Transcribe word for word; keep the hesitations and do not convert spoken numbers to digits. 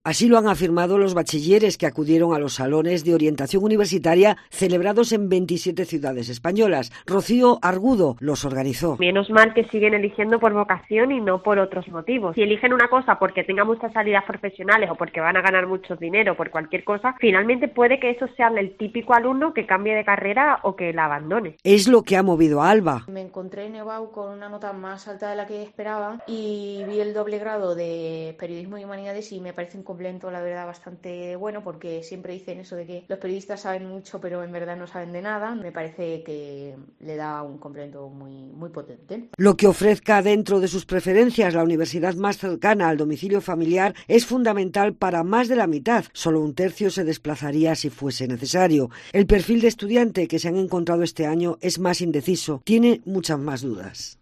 Así lo han afirmado los bachilleres que acudieron a los salones de orientación universitaria celebrados en veintisiete ciudades españolas. Rocío Argudo los organizó. Menos mal que siguen eligiendo por vocación y no por otros motivos. Si eligen una cosa porque tengan muchas salidas profesionales o porque van a ganar mucho dinero por cualquier cosa, finalmente puede que eso sea el típico alumno que cambie de carrera o que la abandone. Es lo que ha movido a Alba. Me encontré en EBAU con una nota más alta de la que esperaba y vi el doble grado de Periodismo y Humanidades y me parece un complemento, la verdad, bastante bueno, porque siempre dicen eso de que los periodistas saben mucho pero en verdad no saben de nada. Me parece que le da un complemento muy, muy potente. Lo que ofrezca dentro de sus preferencias la universidad más cercana al domicilio familiar es fundamental para más de la mitad. Solo un tercio se desplazaría si fuese necesario. El perfil de estudiante que se han encontrado este año es más indeciso, tiene muchas más dudas.